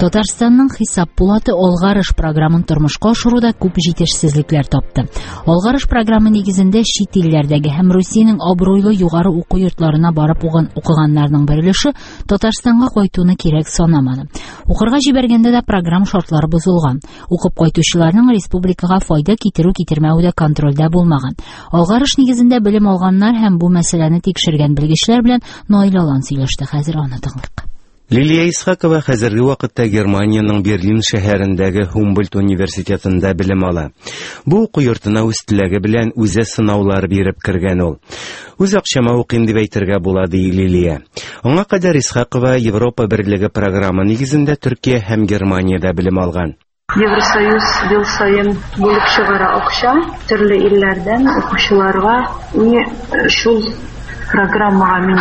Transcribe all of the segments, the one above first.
Татарстанның хисап булаты алгарыш программын тормышка ашыруда күп җитешсезлекләр тапты. Алгарыш программы нигезендә чит илләрдәге һәм Русиянең абруйлы югары уку йортларына барып укыганнарның бер өлеше Татарстанга кайтуны кирәк санамады. Укырга җибәргәндә дә программа шартлары бозылган. Укып кайтучыларның республикага файда китерү-китермәү дә контрольдә булмаган. Алгарыш нигезендә белем алганнар һәм бу мәсьәләне тикшергән белгечләр белән Наилалан сөйләште. Хәзер аны тыңлыйк. Лилия Исхакова хәзерге вакытта Германиянең Берлин шәһәрендәге Humboldt университетында белем ала. Бу уку йортына үз теләге белән үзе сынаулар биреп кергән ул. Үз акчама укыйм дип әйтергә була ди Лилия. Аңа кадәр Исхакова Европа Берлеге программы нигезендә Төркия һәм Германиядә белем алган. Евросоюз ел сайын булып чыгара акча төрле илләрдән укучыларга шул программага мин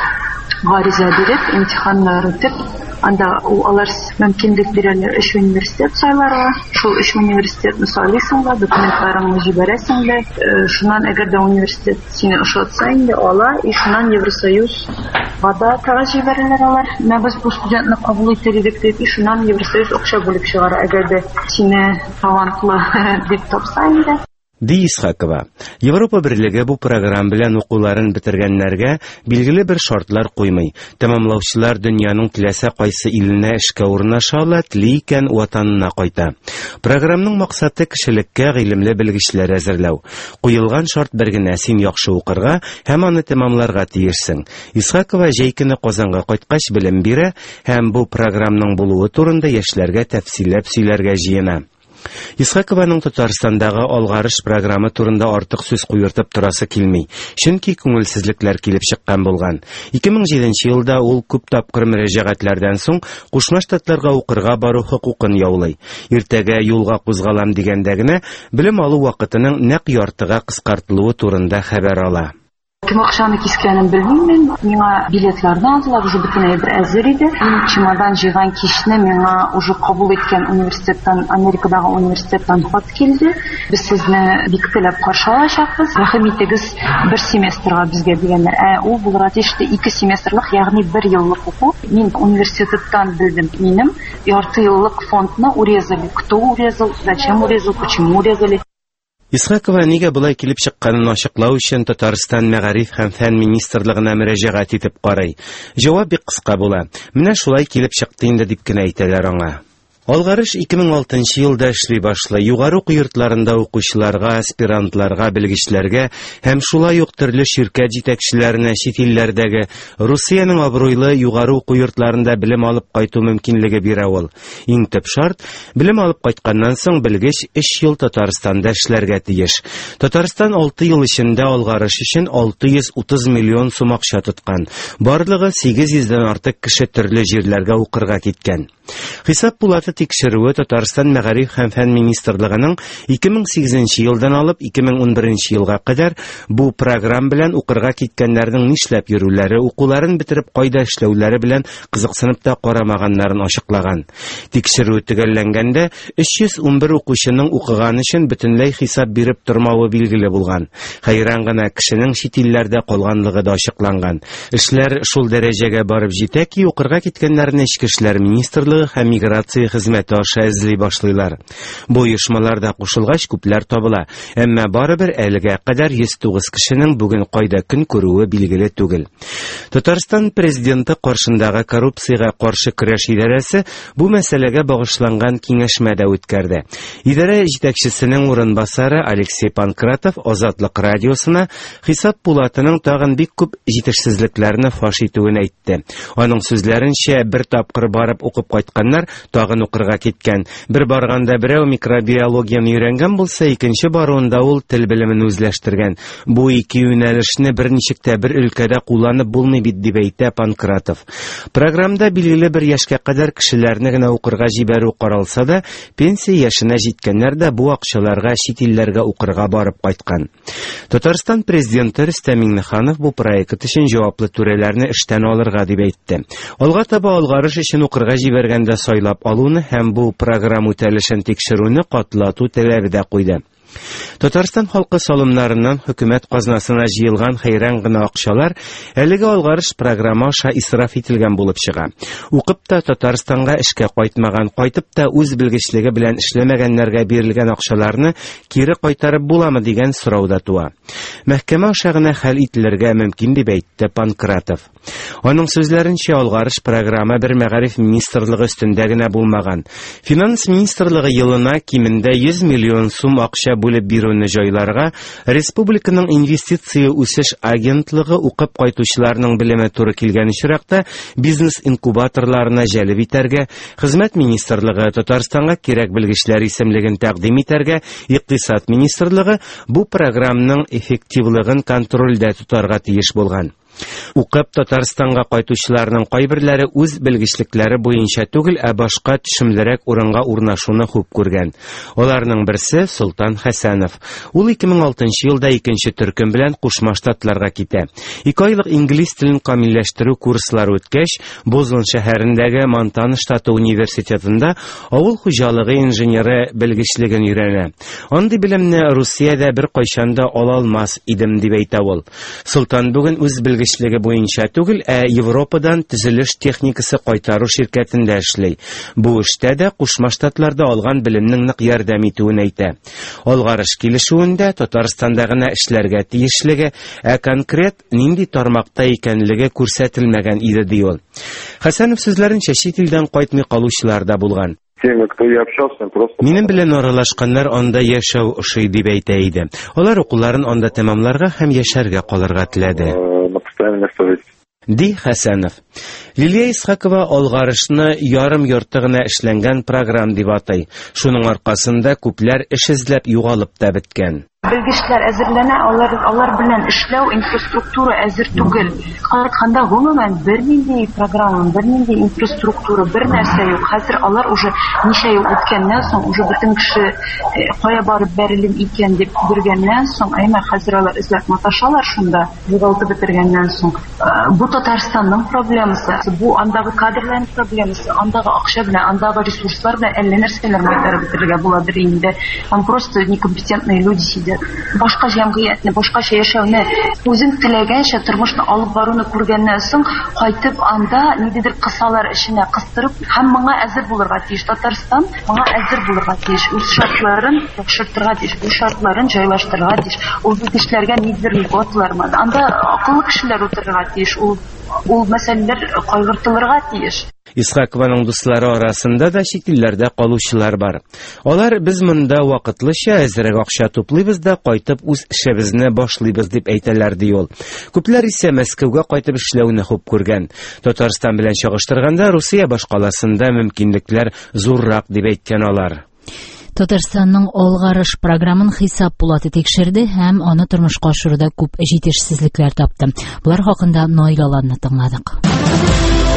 гариза биреп, имтиханнар үтеп, анда алар мөмкинлек бирәләр 3 университет сайларга. Шул 3 университетны сайлыйсың да, документларыңны җибәрәсең дә, шуннан әгәр дә университет сине ошатса инде ала, шуннан Евросоюзга да кәгазь җибәрәләр алар. Менә без бу студентны кабул итәлек дип, шуннан Евросоюз акча бүлеп чыгара, әгәр дә сине талантлы дип тапса инде. Ди Исхакова. Европа Берлеге бу программа белән укуларын бетергәннәргә билгеле бер шартлар куймый. Тәмамлаучылар дөньяның теләсә кайсы иленә эшкә урнаша, тели икән ватанына кайта. Программның максаты кешелеккә гыйлемле белгечләр әзерләү. Куелган шарт бер генә: син яхшы укырга һәм аны тәмамларга тиешсең. Исхакова җәйкене Казанга кайткач белем бирә һәм бу программның булуы турында яшьләргә тәфсилләп сөйләргә җыена. Исхакованың Татарстандагы алгарыш программы турында артык сүз куертып торасы килми, чөнки күңелсезлекләр килеп чыккан булган. 2007 елда ул күп тапкыр мөрәҗәгатьләрдән соң Кушма Штатларга укырга бару хокукын яулый. Иртәгә юлга кузгалам дигәндә генә белем алу вакытының нәкъ яртыга кыскартылуы турында хәбәр ала. Кем акчаны кискәнен белмим, миңа билетларны алдылар, уже бөтенләй бер әзер иде. Мин чемодан җыйган кичне миңа уже кабул иткән университеттан, Америкадагы университеттан хат килде. Без сезне бик теләп каршы алачакбыз. Рәхим итегез, бер семестрга безгә дигәннәр. Ул булырга тиешле 2 семестрлык, ягъни 1 еллык уку. Мин университеттан белдем. Минем ярты еллык фондны урезали. Кто урезал, зачем урезал, почему урезали? Исхакова нигә булай килеп чыкканын ачыклау өчен Татарстан Мәгариф һәм фән министрлыгына мөрәҗәгать итеп карый. Җавап бик кыска була. Менә шулай килеп чыкты инде дип кенә әйтәләр аңа. Алгарыш 2006 елда эшли башлый. Югары уку йортларында укучыларга, аспирантларга, белгечләргә һәм шулай ук төрле ширкәт җитәкчеләренә чит илләрдәге Русиянең абруйлы югары уку йортларында белем алып кайту мөмкинлеге бирә ул. Иң төп шарт — белем алып кайтканнан соң белгеч 3 ел Татарстанда эшләргә тиеш. Татарстан 6 ел эчендә алгарыш өчен 630 миллион сум акча тоткан. Барлыгы 800дән артык кеше төрле җирләргә укырга киткән. Хисап булаты тикшерүе Татарстан Мәгариф һәм фән министрлыгының 2008 елдан алып 2011 елга кадәр бу программа белән укырга киткәннәрнең нишләп йөрүләре, укуларын бетереп кайда эшләүләре белән кызыксынып та карамаганнарын ачыклаган. Тикшерү төгәлләнгәндә 311 укучының укыган өчен бөтенләй хисап биреп тормавы билгеле булган. Хәйран гына кешенең чит илләрдә калганлыгы да ачыкланган. Эшләр шул дәрәҗәгә барып җитә ки, укырга киткәннәрне Ичке эшләр министрлыгы һәм миграция хезмәте аша эзли башлыйлар. Бу оешмаларда кушылгач күпләр табыла, әмма барыбер әлегә кадәр 109 кешенең бүген кайда көн күрүе билгеле түгел. Татарстан президенты каршындагы коррупциягә каршы көрәш идарәсе бу мәсьәләгә багышланган киңәшмәдә үткәрде. Идарә җитәкчесенең урынбасары Алексей Панкратов Азатлык радиосына хисап булатының тагын бик күп җитешсезлекләрне фаш итүен әйтте. Аның сүзләренчә, бер тапкыр барып укып кайтканнар тагын укырга киткән. Бер барганда берәү микробиологияны өйрәнгән булса, икенче баруында ул тел белемен үзләштергән. Бу ике юнәлешне берничек тә бер өлкәдә кулланып булмый бит дип әйтә Панкратов. Программада билгеле бер яшькә кадәр кешеләрне генә укырга җибәрү каралса да, пенсия яшенә җиткәннәр дә бу акчаларга чит илләргә укырга барып кайткан. Татарстан президенты Рөстәм Миңнеханов бу проект өчен җаваплы түрәләрне эштән алырга дип әйтте. Алга таба алгарыш өчен укырга җибәргәндә сайлап алуны һәм бу программа үтәлешен тикшерүне катлату таләбе дә куйды. Татарстан халкы салымнарыннан хөкүмәт казнасына җыелган хәйран гына акчалар әлеге алгарыш программа аша исраф ителгән булып чыга. Укып та Татарстанга эшкә кайтмаган, кайтып та үз белгечлеге белән эшләмәгәннәргә бирелгән акчаларны кире кайтарып буламы дигән сорау да туа. Мәхкәмә аша гына хәл ителергә мөмкин дип әйтте Панкратов. Аның сүзләренчә, алгарыш программа бер мәгариф министрлыгы өстендә генә булмаган. Финанс министрлыгы елына кимендә 100 миллион сум акча бүлеп бирүне җайларга, республиканың инвестиция үсеш агентлыгы укып кайтучыларның белеме туры килгән очракта бизнес инкубаторларына җәлеп итәргә, хезмәт министрлыгы Татарстанга кирәк белгечләр исемлеген тәкъдим итәргә, икътисад министрлыгы бу программның эффективлыгын контрольдә тотарга тиеш булган. Укып Татарстанга кайтучыларның кайберләре үз белгечлекләре буенча түгел, ә башка төшемлерәк урынга урнашуны хуп күргән. Аларның берсе Солтан Хәсәнов. Ул 2006 елда 2нче төркем белән Кушма Штатларга китә. 2 айлык инглиз телен камилләштерү курслары үткәч, Бозон шәһәрендәге Монтана штаты университетында авыл хуҗалыгы инженеры белгечлеген өйрәнә. Андый белемне Русиядә бер кайчан да ала алмас идем дип әйтә ул. Солтан бүген үз белгечлеге буенча түгел, ә Европадан төзелеш техникасы кайтару ширкәтендә эшли. Бу эштә дә Кушма Штатларда алган белемнең нык ярдәм итүен әйтә. Алгарыш килешүендә Татарстанда гына эшләргә тиешлеге, ә конкрет нинди тармакта икәнлеге күрсәтелмәгән иде ди ул. Хәсәнов сүзләренчә, чит илдән кайтмый калучылар да булган. Минем белән аралашканнар анда яшәү ошый дип әйтә иде. Алар укуларын анда тәмамларга һәм яшәргә калырга теләде. Ди Хәсәнов. Лилия Исхакова алгарышны ярым ярты гына эшләнгән программ дип атай. Шуның аркасында күпләр эш эзләп югалып та беткән. Белгечләр әзерләнә, алар белән эшләү, инфраструктура әзер түгел. Каратканда гомумән бернинди программа, бернинди инфраструктура, бер нәрсә юк. Хәзер алар уже ничә ел үткәннән соң, уже бөтен кеше кая барып бәрелем икән дип биргәннән соң, хәзер алар эзләп маташалар шунда, югалтып бетергәннән соң. Бу Татарстанның проблемасы, бу андагы кадрларның проблемасы, андагы акча белән, андагы ресурслар белән әллә нәрсәләр майтарып бетергә буладыр инде. Там просто некомпетентные люди сидят. Башка җәмгыятьне, башкача яшәүне, үзең теләгәнчә тормышны алып баруны күргәннән соң, кайтып анда нидер кысалар эшенә кыстырып, һәм моңа әзер булырга тиеш. Татарстан моңа әзер булырга тиеш. Үз шартларын яхшыртырга тиеш, үз шартларын җайлаштырырга тиеш. Ул кешеләргә нидер льготлар, анда акыллы кешеләр утырырга тиеш. Ул мәсьәләләр кайгыртылырга тиеш. Исхакованың дуслары арасында да чит илләрдә калучылар бар. Алар без монда вакытлыча әзрәк акча туплыйбыз да кайтып үз эшебезне башлыйбыз дип әйтәләр ди ул. Күпләр исә Мәскәүгә кайтып эшләүне хуп күргән. Татарстан белән чагыштырганда Русия башкаласында мөмкинлекләр зуррак дип әйткән алар. Татарстанның алгарыш программын хисап булаты тикшерде һәм аны тормышка ашыруда күп җитешсезлекләр тапты. Булар хакында Наил Аланны тыңладык.